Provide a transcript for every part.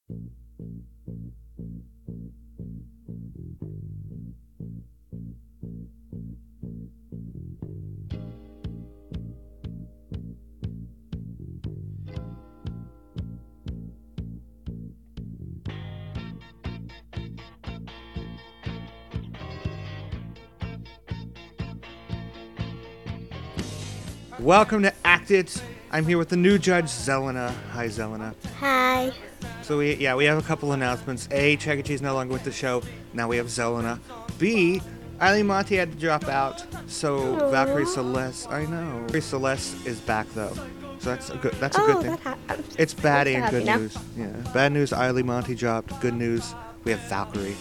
Welcome to Act It. I'm here with the new judge, Zelena. Hi, Zelena. Hi. So we have a couple announcements. A, Chagachi is no longer with the show. Now we have Zelena. B, Eileen Monty had to drop out. So Valkyrie Celeste, I know. Valkyrie Celeste is back though. So that's a good thing. It's bad and good news. Yeah. Bad news, Eileen Monty dropped. Good news, we have Valkyrie.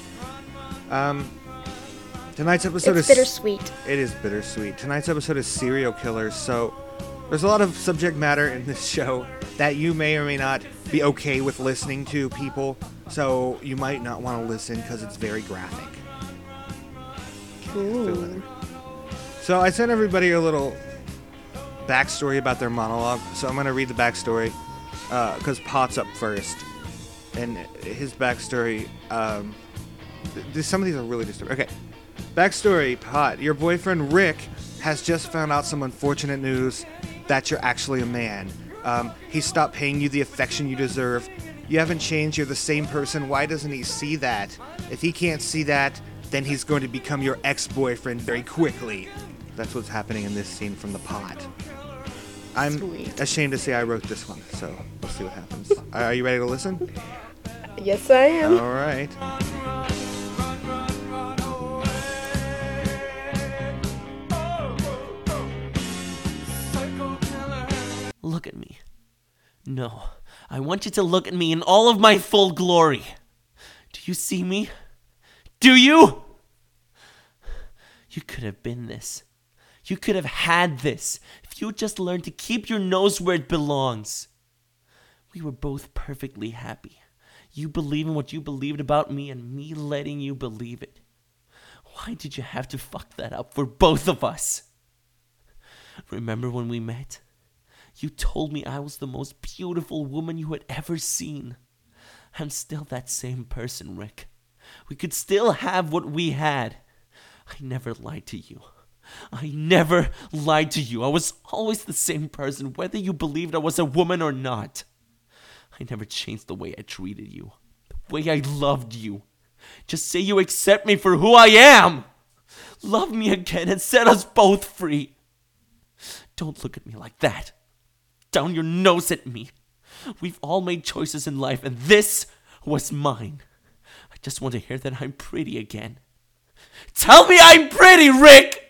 Tonight's episode is bittersweet. It is bittersweet. Tonight's episode is serial killers, so there's a lot of subject matter in this show that you may or may not be okay with listening to, people. So you might not want to listen because it's very graphic. Ooh. So I sent everybody a little backstory about their monologue. So I'm going to read the backstory because Pot's up first. And his backstory, some of these are really disturbing. Okay. Backstory, Pot. Your boyfriend Rick has just found out some unfortunate news that you're actually a man. He stopped paying you the affection you deserve. You haven't changed. You're the same person. Why doesn't he see that? If he can't see that, then he's going to become your ex-boyfriend very quickly. That's what's happening in this scene from the Pot. I'm ashamed to say I wrote this one, so we'll see what happens. Are you ready to listen? Yes, I am. All right. Look at me. No, I want you to look at me in all of my full glory. Do you see me? Do you? You could have been this. You could have had this if you just learned to keep your nose where it belongs. We were both perfectly happy. You believing what you believed about me and me letting you believe it. Why did you have to fuck that up for both of us? Remember when we met? You told me I was the most beautiful woman you had ever seen. I'm still that same person, Rick. We could still have what we had. I never lied to you. I never lied to you. I was always the same person, whether you believed I was a woman or not. I never changed the way I treated you, the way I loved you. Just say you accept me for who I am. Love me again and set us both free. Don't look at me like that. Down your nose at me. We've all made choices in life, and this was mine. I just want to hear that I'm pretty again. Tell me I'm pretty, Rick!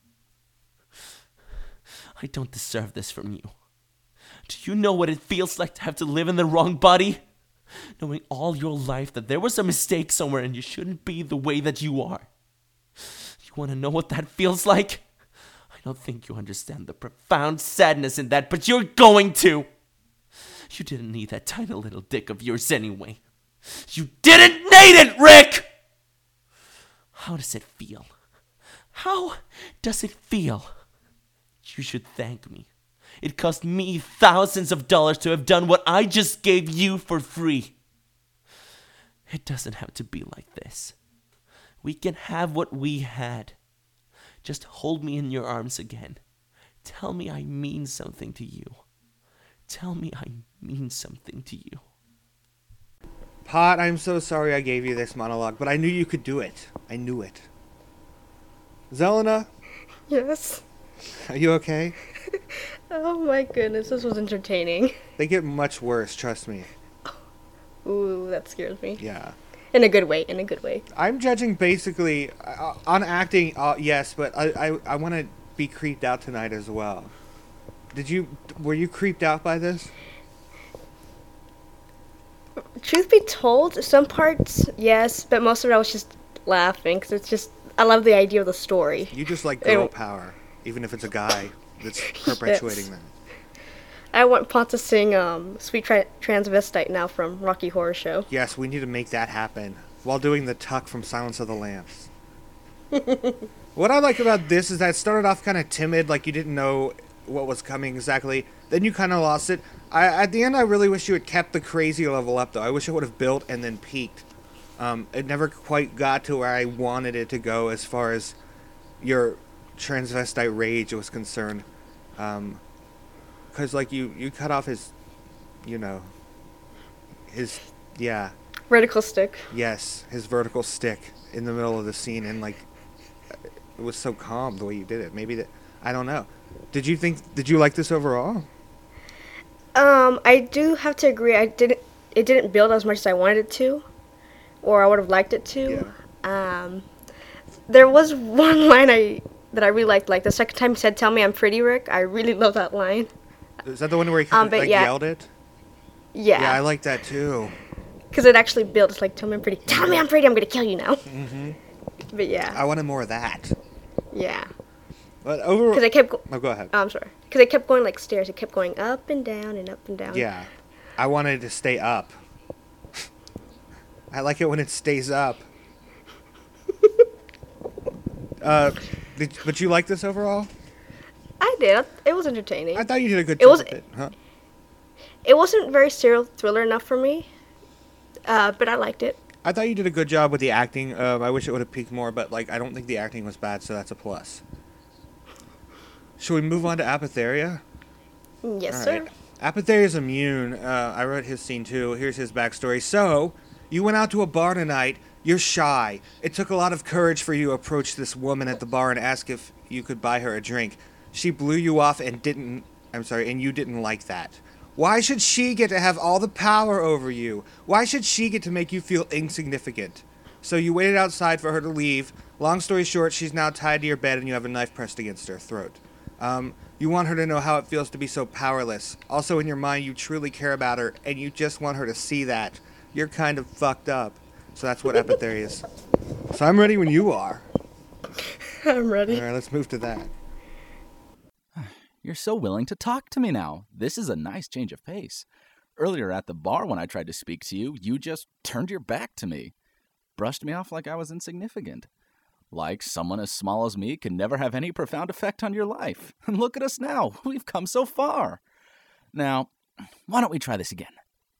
I don't deserve this from you. Do you know what it feels like to have to live in the wrong body? Knowing all your life that there was a mistake somewhere and you shouldn't be the way that you are. You want to know what that feels like? I don't think you understand the profound sadness in that, but you're going to. You didn't need that tiny little dick of yours anyway. You didn't need it, Rick! How does it feel? How does it feel? You should thank me. It cost me thousands of dollars to have done what I just gave you for free. It doesn't have to be like this. We can have what we had. Just hold me in your arms again. Tell me I mean something to you. Tell me I mean something to you. Pot, I'm so sorry I gave you this monologue, but I knew you could do it. I knew it. Zelena? Yes. Are you okay? Oh my goodness, this was entertaining. They get much worse, trust me. Ooh, that scares me. Yeah. In a good way, in a good way. I'm judging basically on acting, yes, but I want to be creeped out tonight as well. Were you creeped out by this? Truth be told, some parts, yes, but most of it I was just laughing, because it's just, I love the idea of the story. You just like girl power, even if it's a guy that's perpetuating that. I want Pot to sing Sweet Transvestite now from Rocky Horror Show. Yes, we need to make that happen while doing the tuck from Silence of the Lambs. What I like about this is that it started off kind of timid, like you didn't know what was coming exactly. Then you kind of lost it. At the end, I really wish you had kept the crazy level up, though. I wish it would have built and then peaked. It never quite got to where I wanted it to go as far as your transvestite rage was concerned. Because, like, you cut off his, yeah. Vertical stick. Yes, his vertical stick in the middle of the scene, and, like, it was so calm the way you did it. Maybe that, I don't know. Did you like this overall? I do have to agree. It didn't build as much as I wanted it to, or I would have liked it to. Yeah. There was one line that I really liked. Like the second time he said, "Tell me I'm pretty, Rick." I really love that line. Is that the one where he kind of, yelled it? Yeah. Yeah, I like that too. Because it actually built. It's like, "Tell me I'm pretty. Tell me I'm pretty. I'm gonna kill you now." Mm-hmm. But yeah. I wanted more of that. Yeah. But overall, because it kept. Oh, go ahead. Oh, I'm sorry. Because it kept going like stairs. It kept going up and down and up and down. Yeah, I wanted it to stay up. I like it when it stays up. But you like this overall? I did. It was entertaining. I thought you did a good job with it. Huh? It wasn't very serial thriller enough for me, but I liked it. I thought you did a good job with the acting. I wish it would have peaked more, but like I don't think the acting was bad, so that's a plus. Should we move on to Apotheria? Yes, All sir. right. Apotheria's immune. I wrote his scene too. Here's his backstory. So, you went out to a bar tonight. You're shy. It took a lot of courage for you to approach this woman at the bar and ask if you could buy her a drink. She blew you off and you didn't like that. Why should she get to have all the power over you? Why should she get to make you feel insignificant? So you waited outside for her to leave. Long story short, she's now tied to your bed and you have a knife pressed against her throat. You want her to know how it feels to be so powerless. Also, in your mind, you truly care about her, and you just want her to see that. You're kind of fucked up. So that's what Apotheria is. So I'm ready when you are. I'm ready. All right, let's move to that. You're so willing to talk to me now. This is a nice change of pace. Earlier at the bar when I tried to speak to you, you just turned your back to me. Brushed me off like I was insignificant. Like someone as small as me can never have any profound effect on your life. And look at us now. We've come so far. Now, why don't we try this again?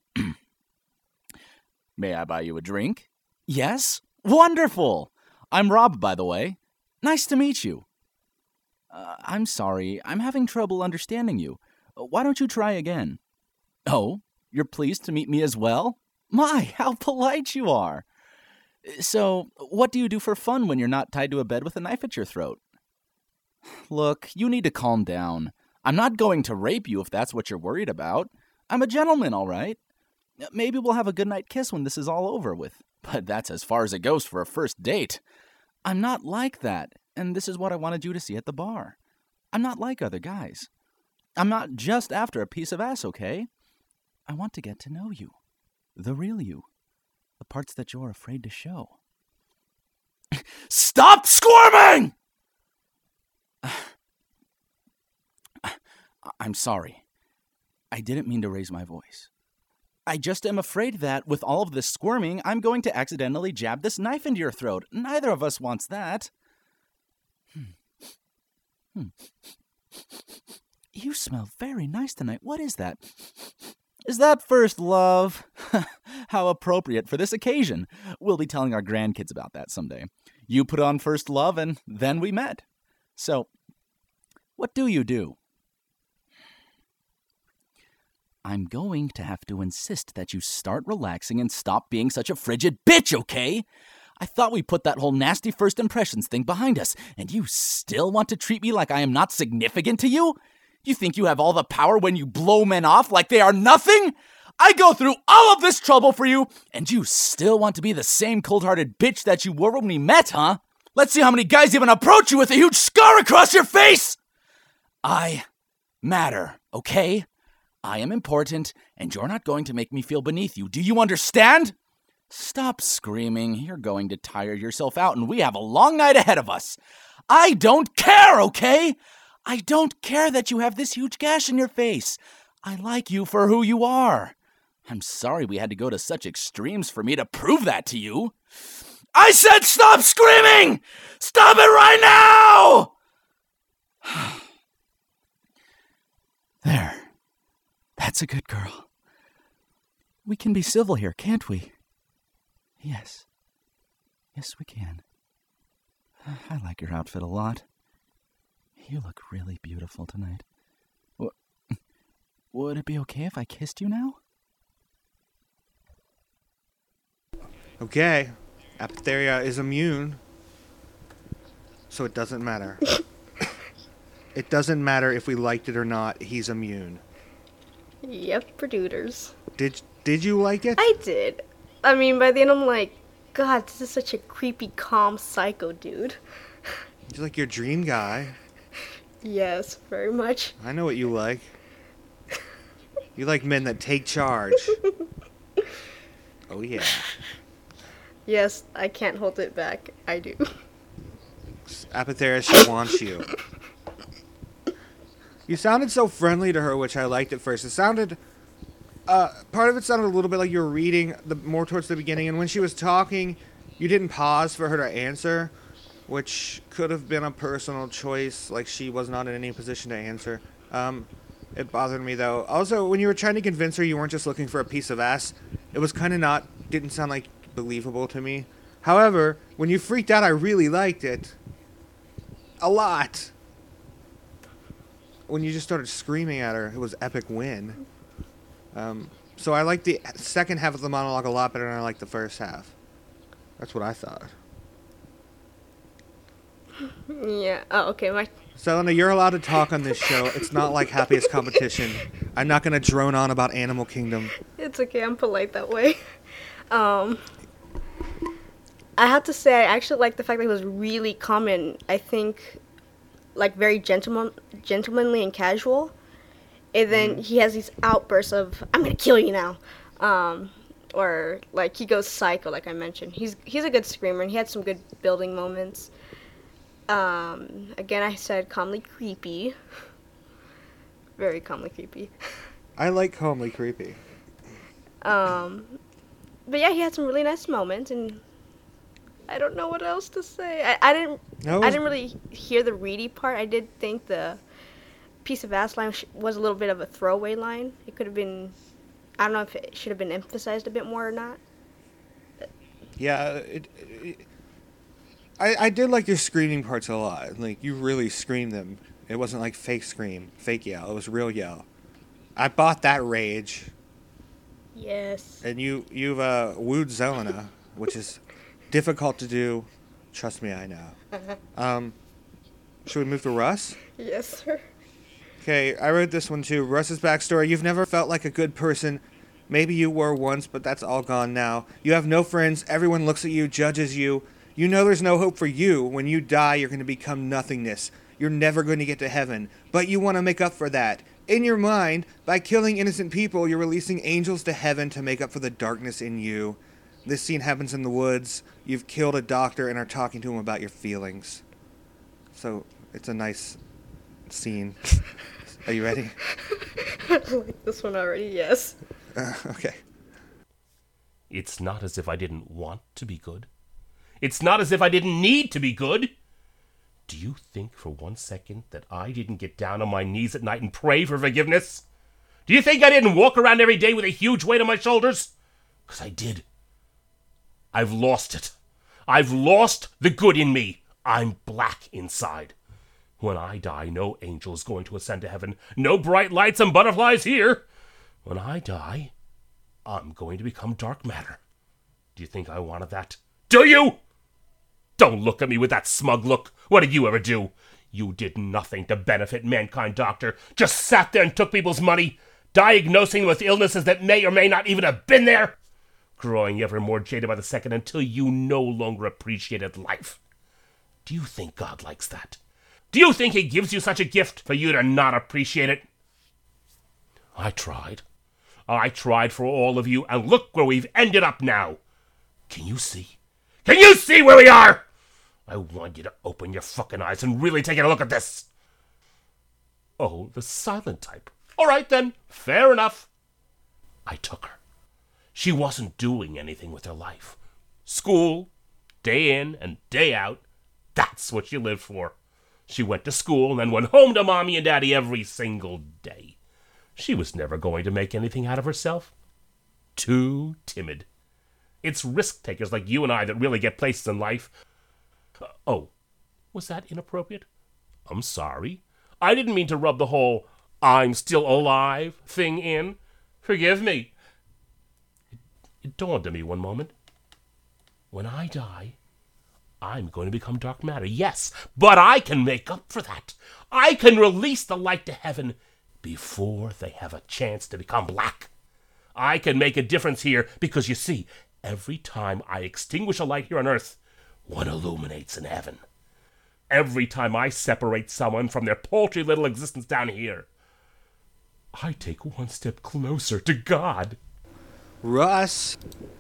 May I buy you a drink? Yes? Wonderful! I'm Rob, by the way. Nice to meet you. I'm sorry. I'm having trouble understanding you. Why don't you try again? Oh, you're pleased to meet me as well? My, how polite you are. So, what do you do for fun when you're not tied to a bed with a knife at your throat? Look, you need to calm down. I'm not going to rape you if that's what you're worried about. I'm a gentleman, all right? Maybe we'll have a goodnight kiss when this is all over with. But that's as far as it goes for a first date. I'm not like that, and this is what I wanted you to see at the bar. I'm not like other guys. I'm not just after a piece of ass, okay? I want to get to know you. The real you. The parts that you're afraid to show. Stop squirming! I'm sorry. I didn't mean to raise my voice. I just am afraid that, with all of this squirming, I'm going to accidentally jab this knife into your throat. Neither of us wants that. You smell very nice tonight. What is that? Is that first love? How appropriate for this occasion. We'll be telling our grandkids about that someday. You put on first love, and then we met. So, what do you do? I'm going to have to insist that you start relaxing and stop being such a frigid bitch, okay? I thought we put that whole nasty first impressions thing behind us, and you still want to treat me like I am not significant to you? You think you have all the power when you blow men off like they are nothing? I go through all of this trouble for you, and you still want to be the same cold-hearted bitch that you were when we met, huh? Let's see how many guys even approach you with a huge scar across your face! I matter, okay? I am important, and you're not going to make me feel beneath you. Do you understand? Stop screaming. You're going to tire yourself out, and we have a long night ahead of us. I don't care, okay? I don't care that you have this huge gash in your face. I like you for who you are. I'm sorry we had to go to such extremes for me to prove that to you. I said stop screaming! Stop it right now! There. That's a good girl. We can be civil here, can't we? Yes. Yes, we can. I like your outfit a lot. You look really beautiful tonight. Would it be okay if I kissed you now? Okay. Apotheria is immune. So it doesn't matter. It doesn't matter if we liked it or not. He's immune. Yep, produters. Did you like it? I did. I mean, by the end I'm like, God, this is such a creepy, calm psycho dude. He's like your dream guy. Yes, very much. I know what you like. You like men that take charge. Oh, yeah. Yes, I can't hold it back. I do. Apotheria, she wants you. You sounded so friendly to her, which I liked at first. It sounded... part of it sounded a little bit like you were reading more towards the beginning, and when she was talking, you didn't pause for her to answer, which could have been a personal choice, like she was not in any position to answer. It bothered me, though. Also, when you were trying to convince her you weren't just looking for a piece of ass, it was kind of didn't sound like believable to me. However, when you freaked out, I really liked it. A lot. When you just started screaming at her, it was epic win. So I like the second half of the monologue a lot better than I like the first half. That's what I thought. Yeah. Oh, okay. Selena, you're allowed to talk on this show. It's not like Happiest Competition. I'm not going to drone on about Animal Kingdom. It's okay. I'm polite that way. I have to say, I actually like the fact that he was really calm and I think, like, very gentlemanly and casual. And then he has these outbursts of, I'm going to kill you now. Or, like, he goes psycho, like I mentioned. He's a good screamer, and he had some good building moments. Again, I said calmly creepy. Very calmly creepy. I like calmly creepy. But yeah, he had some really nice moments, and I don't know what else to say. I didn't really hear the Reedy part. I did think the piece of ass line was a little bit of a throwaway line. It could have been, I don't know if it should have been emphasized a bit more or not. Yeah, I did like your screaming parts a lot. Like, you really screamed them. It wasn't like fake scream, fake yell. It was real yell. I bought that rage. Yes. And you've wooed Zelena, which is difficult to do. Trust me, I know. Should we move to Russ? Yes, sir. Okay, I wrote this one too. Russ's backstory. You've never felt like a good person. Maybe you were once, but that's all gone now. You have no friends. Everyone looks at you, judges you. You know there's no hope for you. When you die, you're going to become nothingness. You're never going to get to heaven. But you want to make up for that. In your mind, by killing innocent people, you're releasing angels to heaven to make up for the darkness in you. This scene happens in the woods. You've killed a doctor and are talking to him about your feelings. So, it's a nice scene. Are you ready? I like this one already, yes. Okay. It's not as if I didn't want to be good. It's not as if I didn't need to be good. Do you think for 1 second that I didn't get down on my knees at night and pray for forgiveness? Do you think I didn't walk around every day with a huge weight on my shoulders? 'Cause I did. I've lost it. I've lost the good in me. I'm black inside. When I die, no angel is going to ascend to heaven. No bright lights and butterflies here. When I die, I'm going to become dark matter. Do you think I wanted that? Do you? Don't look at me with that smug look. What did you ever do? You did nothing to benefit mankind, Doctor. Just sat there and took people's money, diagnosing them with illnesses that may or may not even have been there, growing ever more jaded by the second until you no longer appreciated life. Do you think God likes that? Do you think he gives you such a gift for you to not appreciate it? I tried. I tried for all of you, and look where we've ended up now. Can you see? Can you see where we are? I want you to open your fucking eyes and really take a look at this. Oh, the silent type. All right, then. Fair enough. I took her. She wasn't doing anything with her life. School, day in and day out. That's what she lived for. She went to school and then went home to Mommy and Daddy every single day. She was never going to make anything out of herself. Too timid. It's risk-takers like you and I that really get places in life. Oh, was that inappropriate? I'm sorry. I didn't mean to rub the whole "I'm still alive" thing in. Forgive me. It dawned on me one moment. When I die, I'm going to become dark matter, yes, but I can make up for that. I can release the light to heaven before they have a chance to become black. I can make a difference here because, you see, every time I extinguish a light here on earth, one illuminates in heaven. Every time I separate someone from their paltry little existence down here, I take one step closer to God. Russ!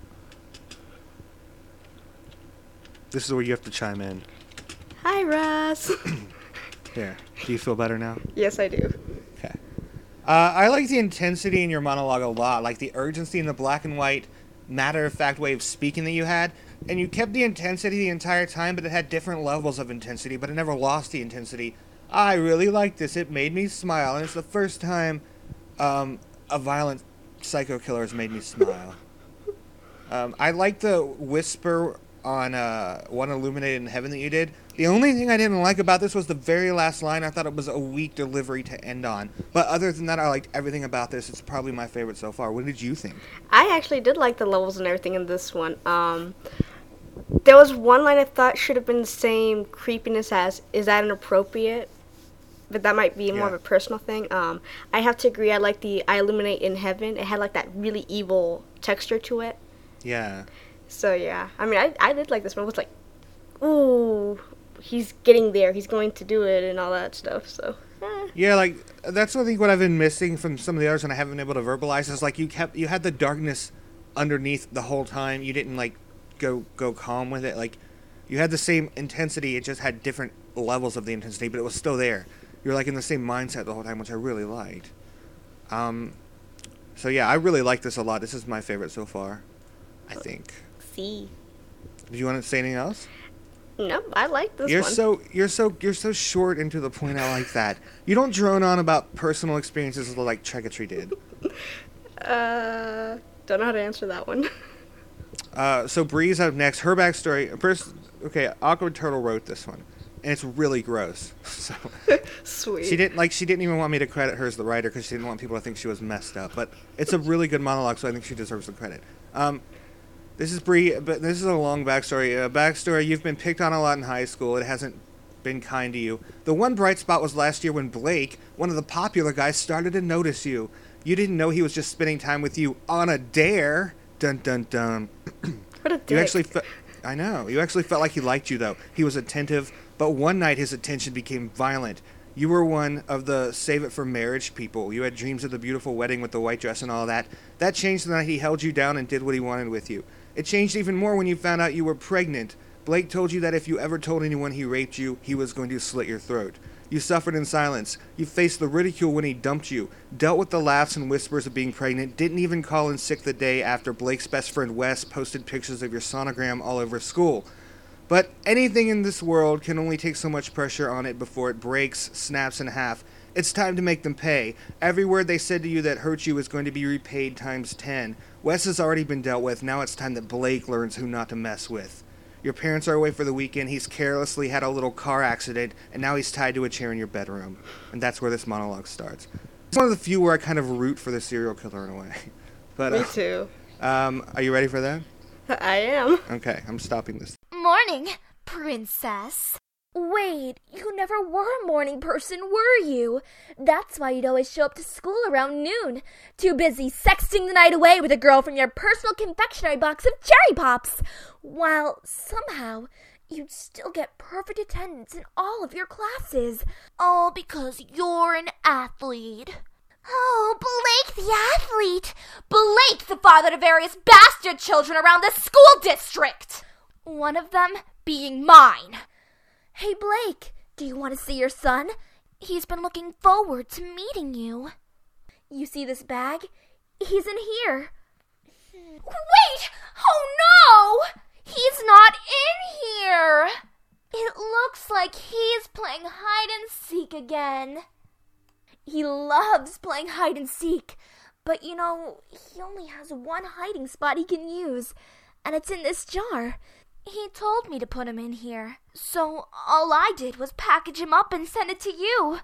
This is where you have to chime in. Hi, Russ. Here. Do you feel better now? Yes, I do. Okay. I like the intensity in your monologue a lot, like the urgency and the black and white, matter-of-fact way of speaking that you had. And you kept the intensity the entire time, but it had different levels of intensity, but it never lost the intensity. I really liked this. It made me smile, and it's the first time a violent psycho killer has made me smile. I like the whisper on One Illuminated in Heaven that you did. The only thing I didn't like about this was the very last line. I thought it was a weak delivery to end on. But other than that, I liked everything about this. It's probably my favorite so far. What did you think? I actually did like the levels and everything in this one. There was one line I thought should have been the same creepiness as, "Is that inappropriate?" But that might be more of a personal thing. I have to agree, I like the "I illuminate in heaven." It had like that really evil texture to it. Yeah. So yeah, I mean, I did like this one. It was like, ooh, he's getting there. He's going to do it and all that stuff. So. Yeah, like that's I think what I've been missing from some of the others, and I haven't been able to verbalize. Is like you had the darkness underneath the whole time. You didn't like go calm with it. Like you had the same intensity. It just had different levels of the intensity, but it was still there. You're like in the same mindset the whole time, which I really liked. So yeah, I really like this a lot. This is my favorite so far, I think. See. Do you want to say anything else? No, I like this You're one. you're so short and to the point. I like that. You don't drone on about personal experiences like Tregatree did. Don't know how to answer that one. So Bree's up next. Her backstory. First, okay, Awkward Turtle wrote this one, and it's really gross. So Sweet. she didn't even want me to credit her as the writer because she didn't want people to think she was messed up. But it's a really good monologue, so I think she deserves the credit. This is Bree, but this is a long backstory. You've been picked on a lot in high school. It hasn't been kind to you. The one bright spot was last year when Blake, one of the popular guys, started to notice you. You didn't know he was just spending time with you on a dare. Dun dun dun. What a dick. You actually I know. You actually felt like he liked you, though. He was attentive, but one night his attention became violent. You were one of the save it for marriage people. You had dreams of the beautiful wedding with the white dress and all that. That changed the night he held you down and did what he wanted with you. It changed even more when you found out you were pregnant. Blake told you that if you ever told anyone he raped you, he was going to slit your throat. You suffered in silence. You faced the ridicule when he dumped you, dealt with the laughs and whispers of being pregnant, didn't even call in sick the day after Blake's best friend Wes posted pictures of your sonogram all over school. But anything in this world can only take so much pressure on it before it breaks, snaps in half. It's time to make them pay. Every word they said to you that hurt you is going to be repaid times 10. Wes has already been dealt with. Now it's time that Blake learns who not to mess with. Your parents are away for the weekend. He's carelessly had a little car accident, and now he's tied to a chair in your bedroom. And that's where this monologue starts. It's one of the few where I kind of root for the serial killer in a way. But, Me too. Are you ready for that? I am. Okay, I'm stopping this. Morning, princess. Wait, you never were a morning person, were you? That's why you'd always show up to school around noon. Too busy sexting the night away with a girl from your personal confectionery box of cherry pops. While somehow you'd still get perfect attendance in all of your classes. All because you're an athlete. Oh, Blake the athlete. Blake the father to various bastard children around the school district. One of them being mine. Hey, Blake, do you want to see your son? He's been looking forward to meeting you. You see this bag? He's in here. Wait! Oh, no! He's not in here! It looks like he's playing hide and seek again. He loves playing hide and seek. But he only has one hiding spot he can use, and it's in this jar. He told me to put him in here, so all I did was package him up and send it to you.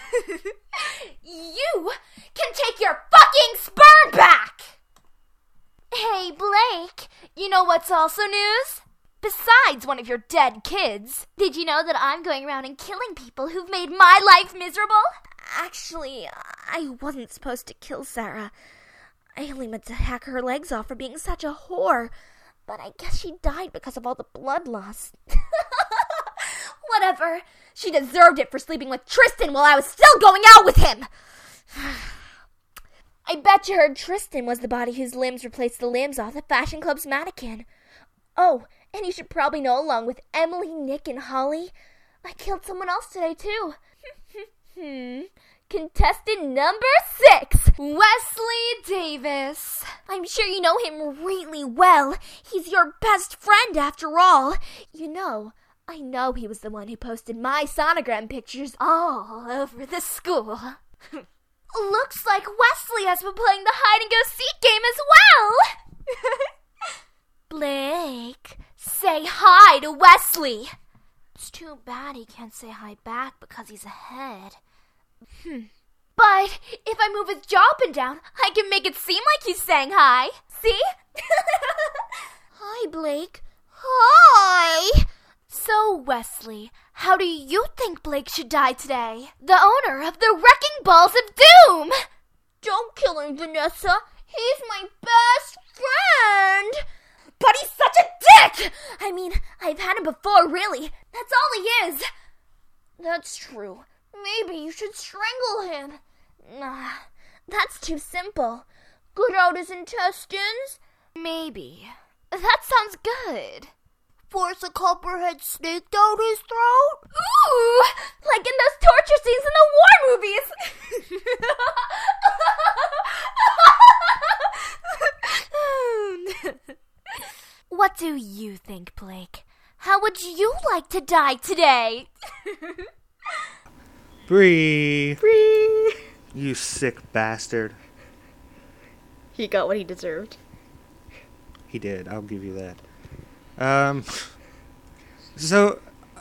You can take your fucking sperm back! Hey, Blake, you know what's also news? Besides one of your dead kids, did you know that I'm going around and killing people who've made my life miserable? Actually, I wasn't supposed to kill Sarah. I only meant to hack her legs off for being such a whore. But I guess she died because of all the blood loss. Whatever. She deserved it for sleeping with Tristan while I was still going out with him. I bet you heard Tristan was the body whose limbs replaced the limbs off the Fashion Club's mannequin. Oh, and you should probably know, along with Emily, Nick, and Holly, I killed someone else today, too. Contestant number 6, Wesley Davis. I'm sure you know him really well. He's your best friend, after all. I know he was the one who posted my sonogram pictures all over the school. Looks like Wesley has been playing the hide-and-go-seek game as well. Blake, say hi to Wesley. It's too bad he can't say hi back because he's ahead. But if I move his jaw up and down, I can make it seem like he's saying hi. See? Hi, Blake. Hi! So, Wesley, how do you think Blake should die today? The owner of the Wrecking Balls of Doom! Don't kill him, Vanessa. He's my best friend. But he's such a dick! I mean, I've had him before, really. That's all he is. That's true. Maybe you should strangle him. Nah, that's too simple. Get out his intestines? Maybe. That sounds good. Force a copperhead snake down his throat? Ooh! Like in those torture scenes in the war movies. What do you think, Blake? How would you like to die today? Bree. Free. You sick bastard. He got what he deserved. He did. I'll give you that. So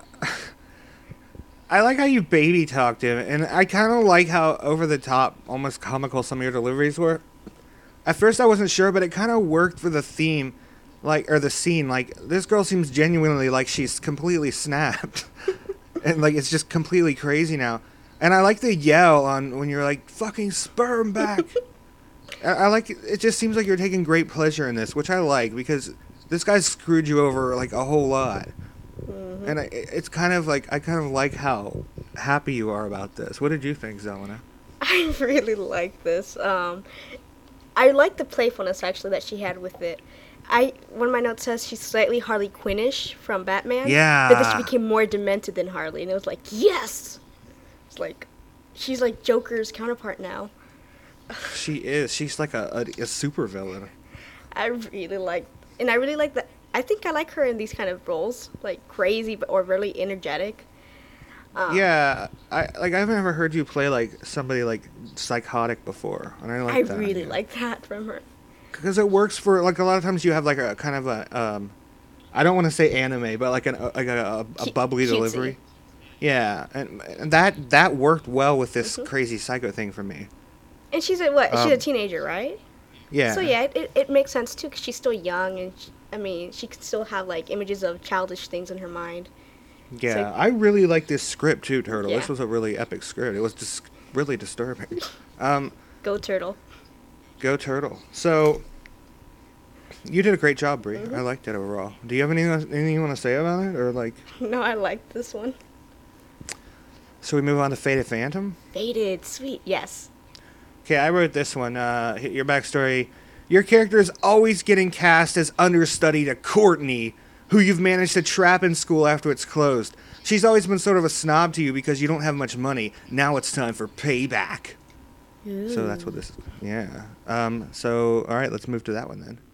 I like how you baby talked him, and I kind of like how over the top, almost comical some of your deliveries were. At first I wasn't sure, but it kind of worked for the theme, or the scene. Like, this girl seems genuinely like she's completely snapped. And like it's just completely crazy now. And I like the yell on when you're like, fucking sperm back. I like it. It just seems like you're taking great pleasure in this, which I like, because this guy screwed you over like a whole lot. Mm-hmm. And it's kind of like, I kind of like how happy you are about this. What did you think, Zelena? I really like this. I like the playfulness, actually, that she had with it. One of my notes says she's slightly Harley Quinn-ish from Batman. Yeah. But then she became more demented than Harley, and it was like, yes! It's like, she's like Joker's counterpart now. She is. She's like a supervillain. I really like that. I think I like her in these kind of roles, like crazy or really energetic. Yeah, I've never heard you play like somebody like psychotic before, and I like that. I really like that from her. Because it works for, like, a lot of times you have like a kind of a I don't want to say anime, but like a bubbly cutesy delivery. Yeah, and that worked well with this crazy psycho thing for me. And she's she's a teenager, right? Yeah. So yeah, it makes sense too, because she's still young, and she could still have like images of childish things in her mind. Yeah, So, I really like this script too, Turtle. Yeah. This was a really epic script. It was just really disturbing. Go Turtle. Go Turtle. So, you did a great job, Bree. I liked it overall. Do you have anything you want to say about it, or like? No, I like this one. So we move on to Faded Phantom. Faded, sweet, yes. Okay, I wrote this one. Your backstory. Your character is always getting cast as understudy to Courtney, who you've managed to trap in school after it's closed. She's always been sort of a snob to you because you don't have much money. Now it's time for payback. Ooh. So that's what this is. Yeah. So, all right, let's move to that one then.